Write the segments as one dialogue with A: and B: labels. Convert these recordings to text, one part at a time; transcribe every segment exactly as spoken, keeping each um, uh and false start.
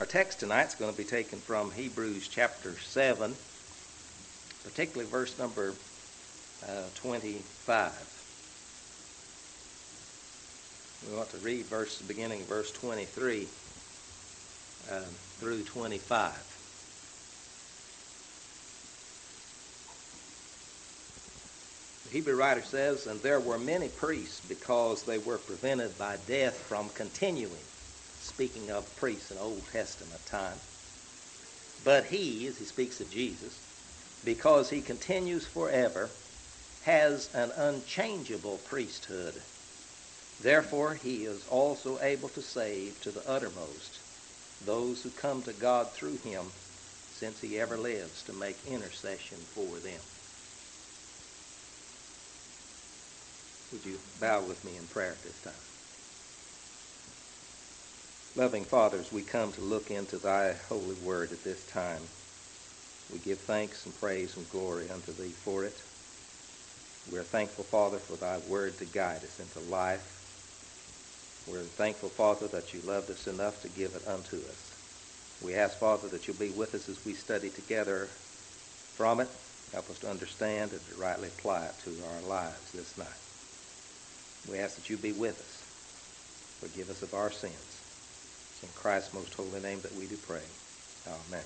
A: text tonight is going to be taken from Hebrews chapter seven, particularly verse number uh, twenty-five. We want to read verse, beginning verse twenty-three uh, through twenty-five. The Hebrew writer says, "And there were many priests because they were prevented by death from continuing." Speaking of priests in Old Testament time. "But he," as he speaks of Jesus, "because he continues forever, has an unchangeable priesthood. Therefore he is also able to save to the uttermost those who come to God through him, since he ever lives to make intercession for them." Would you bow with me in prayer at this time? Loving Father, as we come to look into thy holy word at this time, we give thanks and praise and glory unto thee for it. We are thankful, Father, for thy word to guide us into life. We're thankful, Father, that you loved us enough to give it unto us. We ask, Father, that you'll be with us as we study together from it. Help us to understand and to rightly apply it to our lives this night. We ask that you be with us. Forgive us of our sins. It's in Christ's most holy name that we do pray. Amen.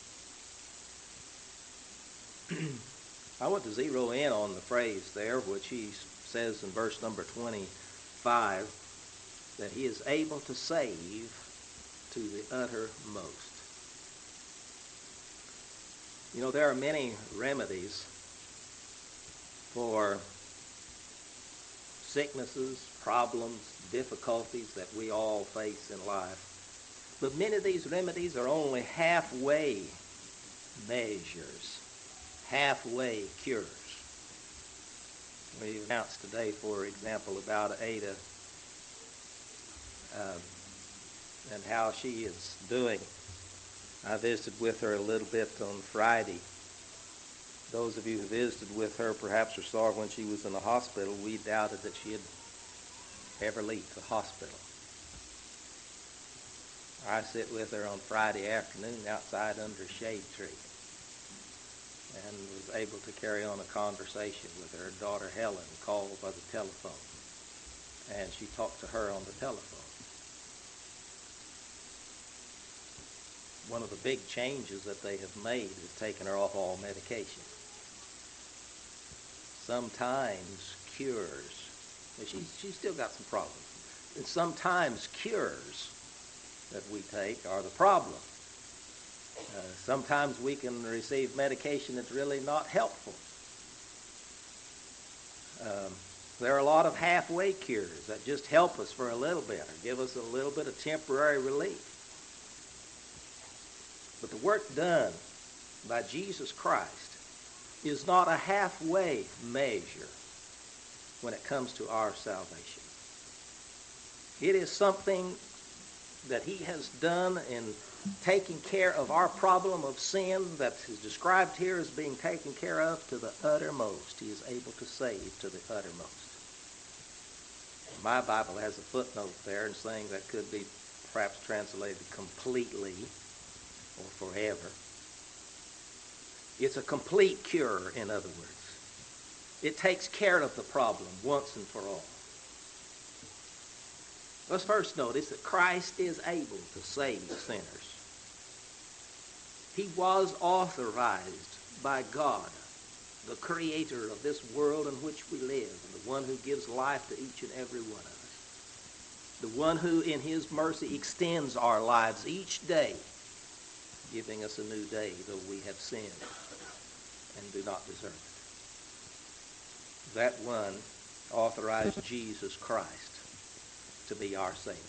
A: I want to zero in on the phrase there, which he says in verse number twenty-five, that he is able to save to the uttermost. You know, there are many remedies for sicknesses, problems, difficulties that we all face in life. But many of these remedies are only halfway measures, halfway cures. We announced today, for example, about Ada uh, and how she is doing. I visited with her a little bit on Friday. Those of you who visited with her perhaps or saw her when she was in the hospital. We doubted that she'd ever leave the hospital. I sit with her on Friday afternoon outside under a shade tree and was able to carry on a conversation with her daughter Helen, called by the telephone, and she talked to her on the telephone. One of the big changes that they have made is taking her off all medication. Sometimes cures, but she's, she's still got some problems. And sometimes cures that we take are the problem. Uh, sometimes we can receive medication that's really not helpful. Um, there are a lot of halfway cures that just help us for a little bit or give us a little bit of temporary relief. But the work done by Jesus Christ is not a halfway measure when it comes to our salvation. It is something that he has done in taking care of our problem of sin that is described here as being taken care of to the uttermost. He is able to save to the uttermost. My Bible has a footnote there and saying that could be perhaps translated completely or forever. It's a complete cure, in other words. It takes care of the problem once and for all. Let's first notice that Christ is able to save sinners. He was authorized by God, the creator of this world in which we live, and the one who gives life to each and every one of us. The one who in his mercy extends our lives each day, giving us a new day, though we have sinned and do not deserve it. That one authorized Jesus Christ to be our Savior.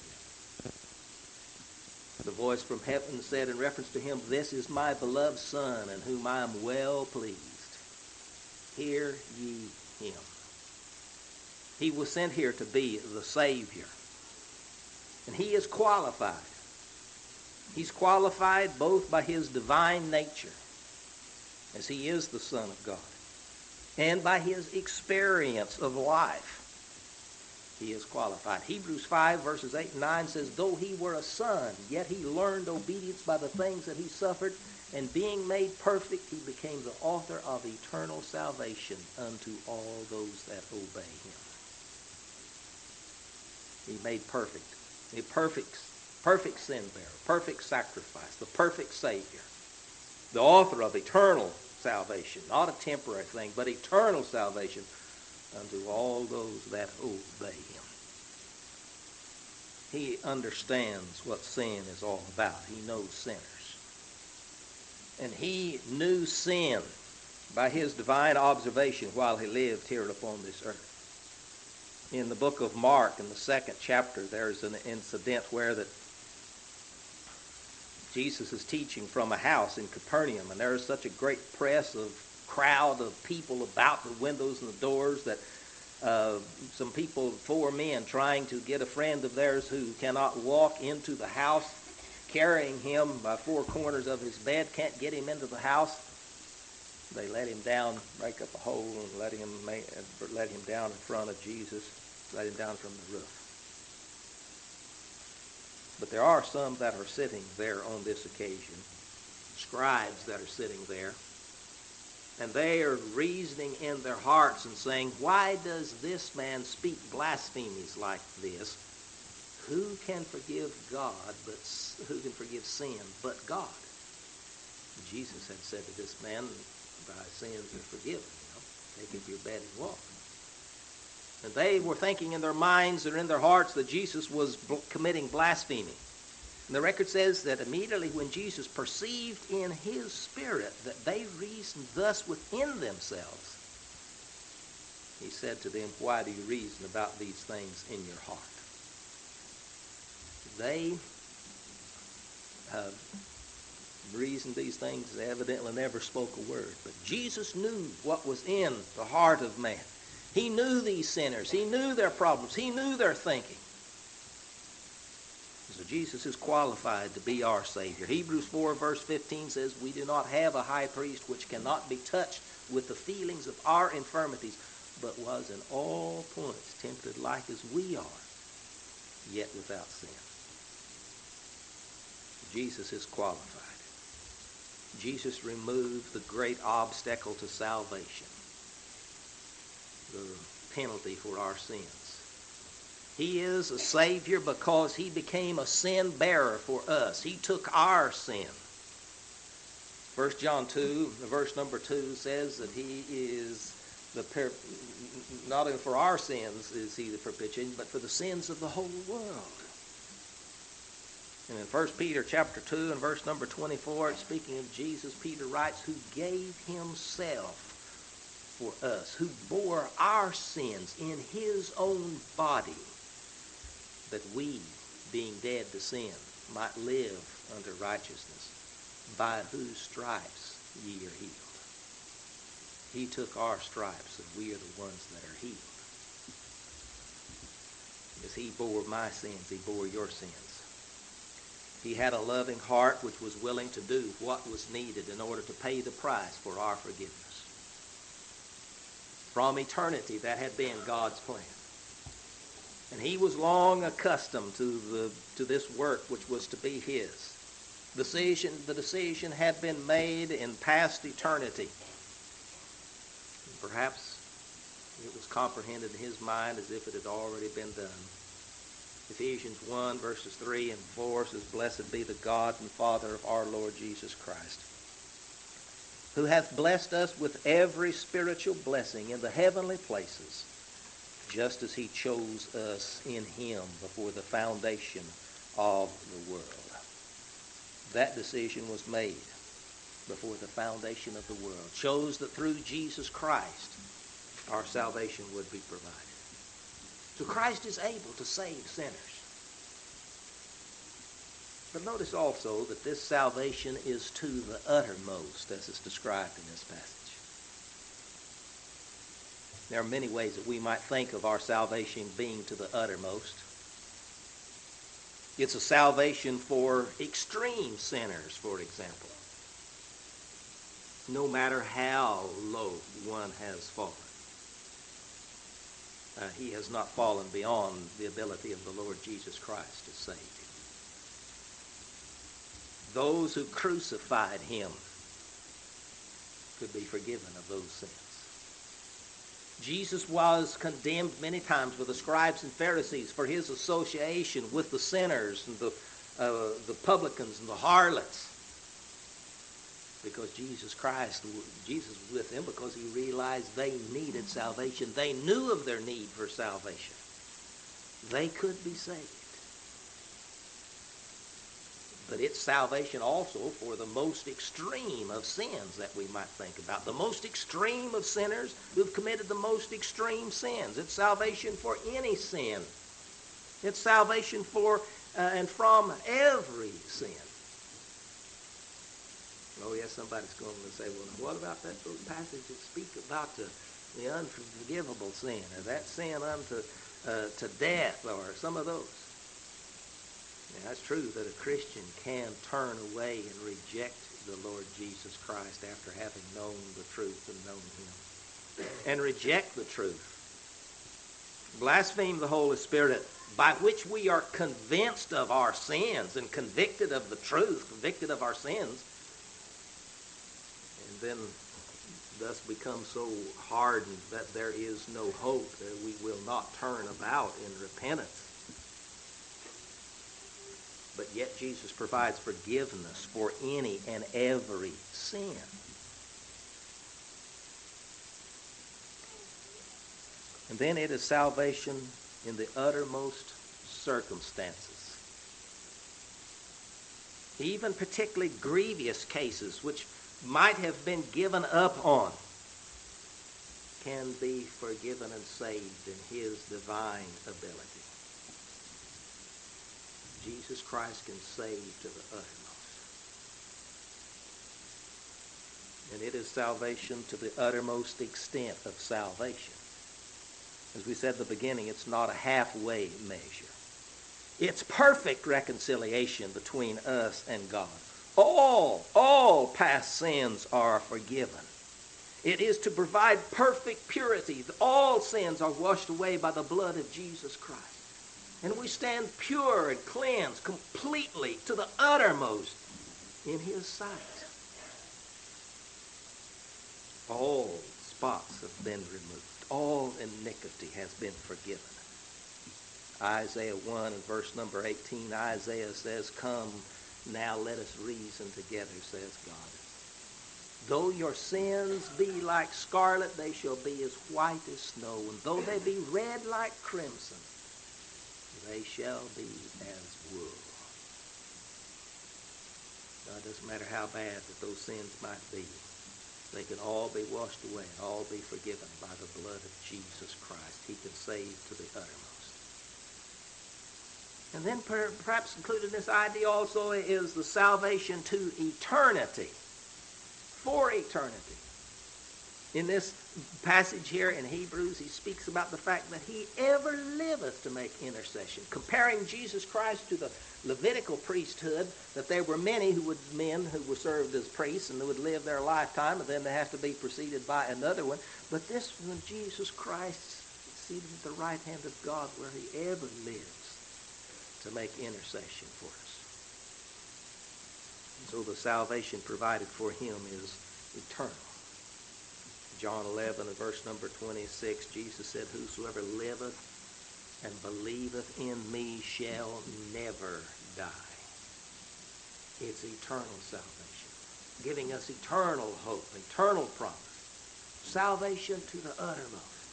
A: The voice from heaven said in reference to him, "This is my beloved Son, in whom I am well pleased. Hear ye him." He was sent here to be the Savior. And he is qualified. He's qualified both by his divine nature, as he is the Son of God, and by his experience of life he is qualified. Hebrews five, verses eight and nine says, though he were a son, yet he learned obedience by the things that he suffered, and being made perfect, he became the author of eternal salvation unto all those that obey him. He made perfect. A perfect, perfect sin bearer, perfect sacrifice, the perfect Savior, the author of eternal salvation, not a temporary thing, but eternal salvation unto all those that obey him. He understands what sin is all about. He knows sinners. And he knew sin by his divine observation while he lived here upon this earth. In the book of Mark, in the second chapter, there's an incident where that Jesus is teaching from a house in Capernaum, and there is such a great press of crowd of people about the windows and the doors that uh, some people, four men, trying to get a friend of theirs who cannot walk into the house, carrying him by four corners of his bed, can't get him into the house. They let him down, break up a hole, and let him let him down in front of Jesus, let him down from the roof. But there are some that are sitting there on this occasion, scribes that are sitting there, and they are reasoning in their hearts and saying, why does this man speak blasphemies like this? Who can forgive God, but who can forgive sin but God? Jesus had said to this man, thy sins are forgiven, you know, take up your bed and walk. And they were thinking in their minds or in their hearts that Jesus was bl- committing blasphemy. And the record says that immediately when Jesus perceived in his spirit that they reasoned thus within themselves, he said to them, why do you reason about these things in your heart? They uh, reasoned these things, evidently never spoke a word. But Jesus knew what was in the heart of man. He knew these sinners. He knew their problems. He knew their thinking. So Jesus is qualified to be our Savior. Hebrews four verse fifteen says, we do not have a high priest which cannot be touched with the feelings of our infirmities, but was in all points tempted like as we are, yet without sin. Jesus is qualified. Jesus removed the great obstacle to salvation, the penalty for our sins. He is a Savior because he became a sin bearer for us. He took our sin. First John two, verse number two says that he is the per- not only for our sins is he the propitiation, but for the sins of the whole world. And in First Peter chapter two and verse number twenty-four, speaking of Jesus, Peter writes, who gave himself for us, who bore our sins in his own body, that we, being dead to sin, might live unto righteousness, by whose stripes ye are healed. He took our stripes, and we are the ones that are healed. As he bore my sins, he bore your sins. He had a loving heart which was willing to do what was needed in order to pay the price for our forgiveness. From eternity, that had been God's plan. And he was long accustomed to the to this work which was to be his. Decision, the decision had been made in past eternity. And perhaps it was comprehended in his mind as if it had already been done. Ephesians one, verses three and four says, blessed be the God and Father of our Lord Jesus Christ, who hath blessed us with every spiritual blessing in the heavenly places, just as he chose us in him before the foundation of the world. That decision was made before the foundation of the world. Chose that through Jesus Christ our salvation would be provided. So Christ is able to save sinners. But notice also that this salvation is to the uttermost, as is described in this passage. There are many ways that we might think of our salvation being to the uttermost. It's a salvation for extreme sinners, for example. No matter how low one has fallen. uh, he has not fallen beyond the ability of the Lord Jesus Christ to save him. Those who crucified him could be forgiven of those sins. Jesus was condemned many times with the scribes and Pharisees for his association with the sinners and the, uh, the publicans and the harlots. Because Jesus Christ, Jesus was with them because he realized they needed salvation. They knew of their need for salvation. They could be saved. But it's salvation also for the most extreme of sins that we might think about. The most extreme of sinners who've committed the most extreme sins. It's salvation for any sin. It's salvation for uh, and from every sin. Oh, yes, somebody's going to say, well, what about that those passages that speak about the, the unforgivable sin, or that sin unto uh, to death, or some of those? Now, it's true that a Christian can turn away and reject the Lord Jesus Christ after having known the truth and known him, and reject the truth. Blaspheme the Holy Spirit, by which we are convinced of our sins and convicted of the truth, convicted of our sins, and then thus become so hardened that there is no hope, that we will not turn about in repentance. But yet Jesus provides forgiveness for any and every sin. And then it is salvation in the uttermost circumstances. Even particularly grievous cases which might have been given up on can be forgiven and saved in his divine ability. Jesus Christ can save to the uttermost. And it is salvation to the uttermost extent of salvation. As we said at the beginning, it's not a halfway measure. It's perfect reconciliation between us and God. All, all past sins are forgiven. It is to provide perfect purity. All sins are washed away by the blood of Jesus Christ. And we stand pure and cleansed completely to the uttermost in his sight. All spots have been removed. All iniquity has been forgiven. Isaiah one and verse number eighteen, Isaiah says, "Come, now let us reason together, says God. Though your sins be like scarlet, they shall be as white as snow. And though they be red like crimson, they shall be as wool." Now, it doesn't matter how bad that those sins might be. They can all be washed away and all be forgiven by the blood of Jesus Christ. He can save to the uttermost. And then perhaps included in this idea also is the salvation to eternity. For eternity. In this passage here in Hebrews, he speaks about the fact that he ever liveth to make intercession, comparing Jesus Christ to the Levitical priesthood, that there were many who would men who were served as priests and who would live their lifetime, and then they have to be preceded by another one. But this one, Jesus Christ, seated at the right hand of God, where he ever lives to make intercession for us. And so the salvation provided for him is eternal. John eleven and verse number twenty-six, Jesus said, "Whosoever liveth and believeth in me shall never die." It's eternal salvation, giving us eternal hope, eternal promise, salvation to the uttermost.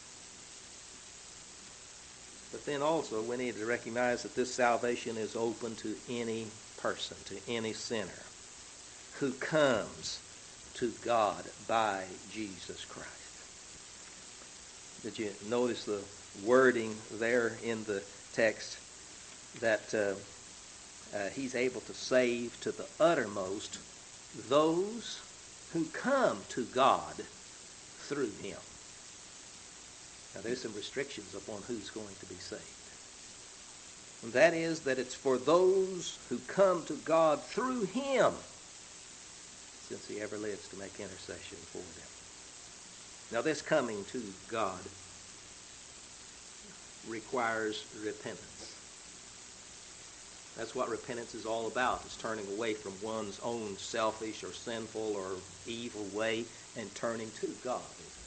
A: But then also we need to recognize that this salvation is open to any person, to any sinner who comes to God by Jesus Christ. Did you notice the wording there in the text that uh, uh, he's able to save to the uttermost those who come to God through him? Now there's some restrictions upon who's going to be saved. And that is that it's for those who come to God through him, since he ever lives to make intercession for them. Now this coming to God requires repentance. That's what repentance is all about. It's turning away from one's own selfish or sinful or evil way and turning to God.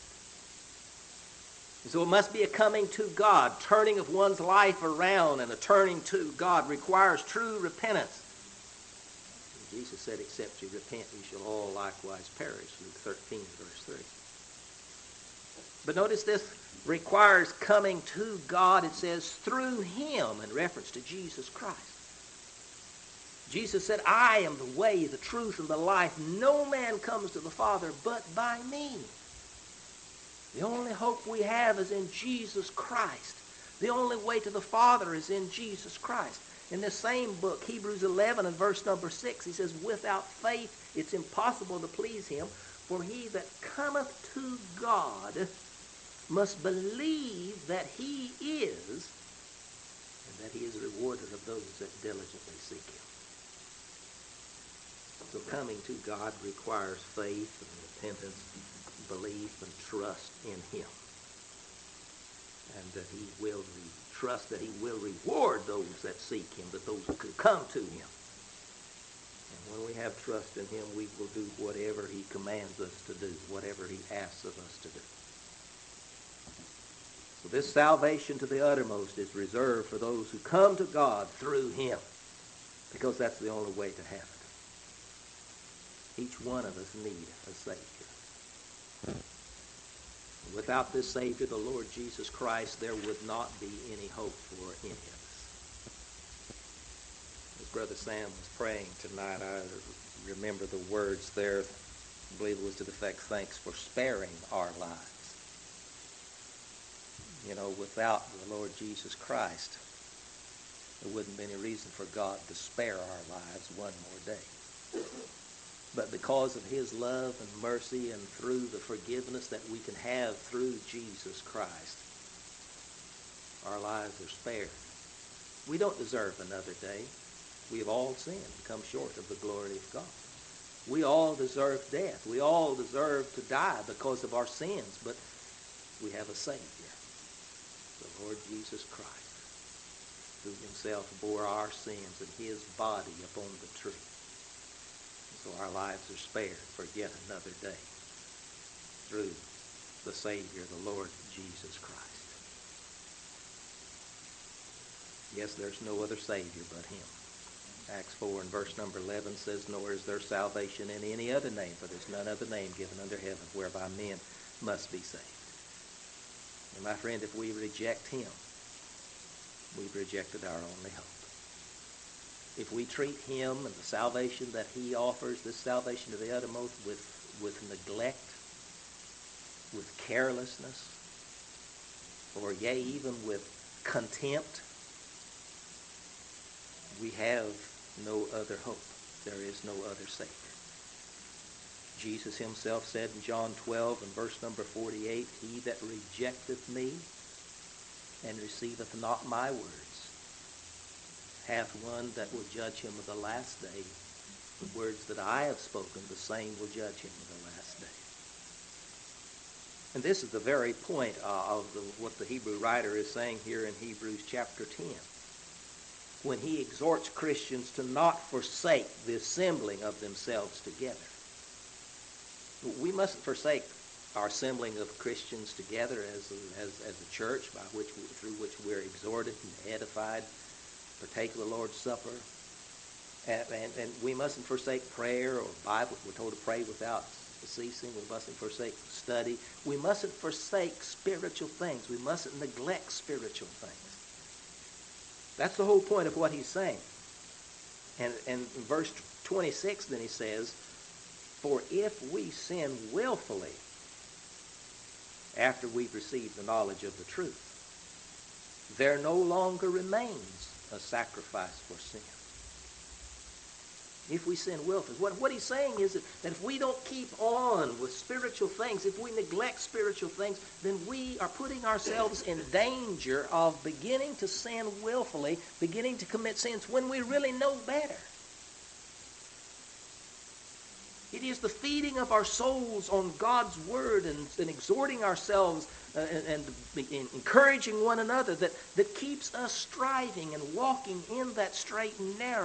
A: So it must be a coming to God. Turning of one's life around and a turning to God requires true repentance. And Jesus said, except you repent, you shall all likewise perish. Luke thirteen, verse three. But notice this requires coming to God, it says, through him, in reference to Jesus Christ. Jesus said, I am the way, the truth, and the life. No man comes to the Father but by me. The only hope we have is in Jesus Christ. The only way to the Father is in Jesus Christ. In this same book, Hebrews eleven and verse number six, he says, without faith it's impossible to please him, for he that cometh to God must believe that he is, and that he is a rewarder of those that diligently seek him. So coming to God requires faith and repentance, belief and trust in him. And that he will re- trust that he will reward those that seek him, that those who could come to him. And when we have trust in him, we will do whatever he commands us to do, whatever he asks of us to do. So this salvation to the uttermost is reserved for those who come to God through him, because that's the only way to have it. Each one of us need a Savior. Without this Savior, the Lord Jesus Christ, there would not be any hope for any of us. As Brother Sam was praying tonight, I remember the words there, I believe it was to the effect, thanks for sparing our lives. You know, without the Lord Jesus Christ, there wouldn't be any reason for God to spare our lives one more day. But because of his love and mercy and through the forgiveness that we can have through Jesus Christ, our lives are spared. We don't deserve another day. We have all sinned and come short of the glory of God. We all deserve death. We all deserve to die because of our sins, but we have a Savior, the Lord Jesus Christ, who himself bore our sins in his body upon the tree. So our lives are spared for yet another day through the Savior, the Lord Jesus Christ. Yes, there's no other Savior but him. Acts four and verse number eleven says, nor is there salvation in any other name, for there's none other name given under heaven whereby men must be saved. And my friend, if we reject him, we've rejected our only hope. If we treat him and the salvation that he offers, this salvation to the uttermost, with, with neglect, with carelessness, or yea, even with contempt, we have no other hope. There is no other Savior. Jesus himself said in John twelve and verse number forty-eight, he that rejecteth me and receiveth not my words hath one that will judge him of the last day. The words that I have spoken, the same will judge him of the last day. And this is the very point uh, of the, what the Hebrew writer is saying here in Hebrews chapter ten, when he exhorts Christians to not forsake the assembling of themselves together. We mustn't forsake our assembling of Christians together as a, as, as a church, by which we, through which we're exhorted and edified, partake of the Lord's Supper. And, and, and we mustn't forsake prayer or Bible. We're told to pray without ceasing. We mustn't forsake study. We mustn't forsake spiritual things. We mustn't neglect spiritual things. That's the whole point of what he's saying. And, and in verse twenty-six, then he says, for if we sin willfully after we've received the knowledge of the truth, there no longer remains a sacrifice for sin. If we sin willfully. What, what he's saying is that, that if we don't keep on with spiritual things, if we neglect spiritual things, then we are putting ourselves in danger of beginning to sin willfully, beginning to commit sins when we really know better. It is the feeding of our souls on God's word and, and exhorting ourselves uh, and, and, and encouraging one another that, that keeps us striving and walking in that straight and narrow.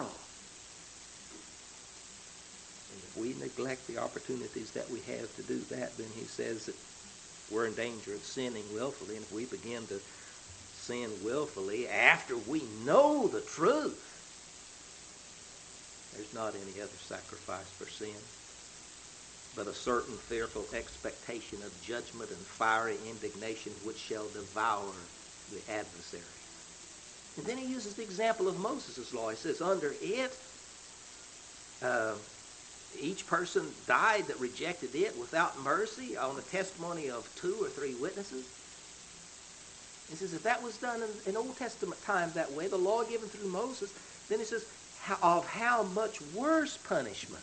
A: And if we neglect the opportunities that we have to do that, then he says that we're in danger of sinning willfully. And if we begin to sin willfully after we know the truth, there's not any other sacrifice for sin but a certain fearful expectation of judgment and fiery indignation which shall devour the adversary. And then he uses the example of Moses' law. He says, under it, uh, each person died that rejected it without mercy on the testimony of two or three witnesses. He says, if that was done in, in Old Testament times that way, the law given through Moses, then he says, how, of how much worse punishment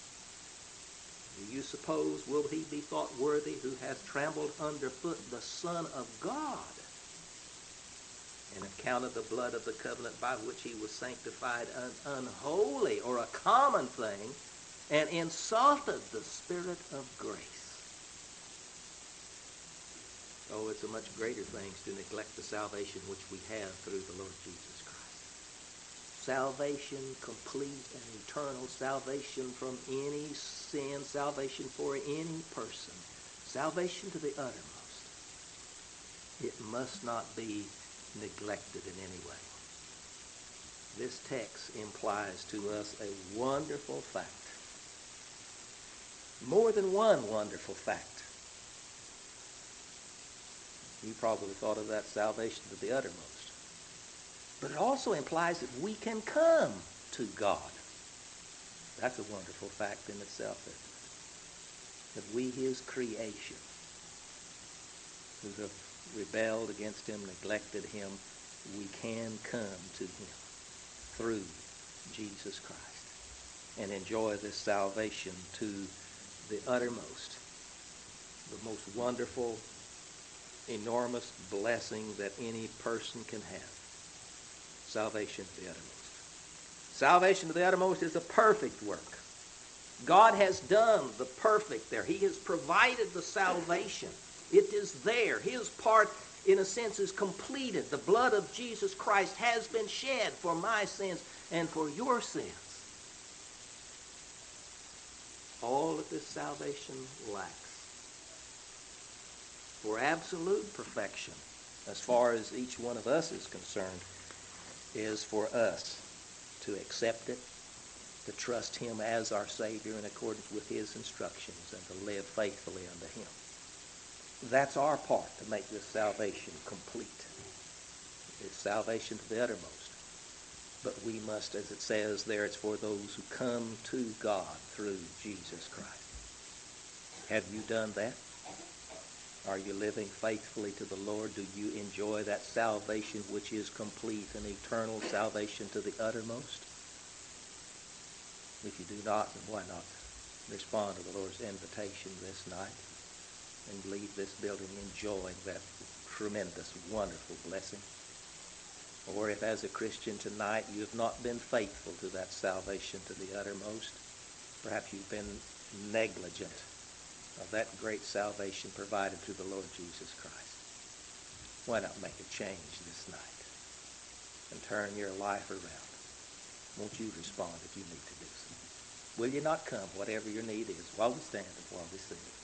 A: do you suppose will he be thought worthy who hath trampled underfoot the Son of God, and have counted the blood of the covenant by which he was sanctified an unholy or a common thing, and insulted the Spirit of grace? Oh, it's a much greater thing to neglect the salvation which we have through the Lord Jesus Christ. Salvation, complete and eternal salvation from any sin, salvation for any person, salvation to the uttermost. It must not be neglected in any way. This text implies to us a wonderful fact. More than one wonderful fact. You probably thought of that salvation to the uttermost. But it also implies that we can come to God. That's a wonderful fact in itself, isn't it? That we, his creation, who have rebelled against him, neglected him, we can come to him through Jesus Christ and enjoy this salvation to the uttermost, the most wonderful, enormous blessing that any person can have. Salvation to the uttermost. Salvation to the uttermost is a perfect work. God has done the perfect there. He has provided the salvation. It is there. His part, in a sense, is completed. The blood of Jesus Christ has been shed for my sins and for your sins. All that this salvation lacks for absolute perfection, as far as each one of us is concerned, is for us to accept it, to trust him as our Savior in accordance with his instructions, and to live faithfully unto him. That's our part to make this salvation complete. It's salvation to the uttermost. But we must, as it says there, it's for those who come to God through Jesus Christ. Have you done that? Are you living faithfully to the Lord? Do you enjoy that salvation which is complete and eternal salvation to the uttermost? If you do not, then why not respond to the Lord's invitation this night and leave this building enjoying that tremendous, wonderful blessing? Or if as a Christian tonight you have not been faithful to that salvation to the uttermost, perhaps you've been negligent of that great salvation provided through the Lord Jesus Christ. Why not make a change this night and turn your life around? Won't you respond if you need to do so? Will you not come, whatever your need is, while we stand and while we sing?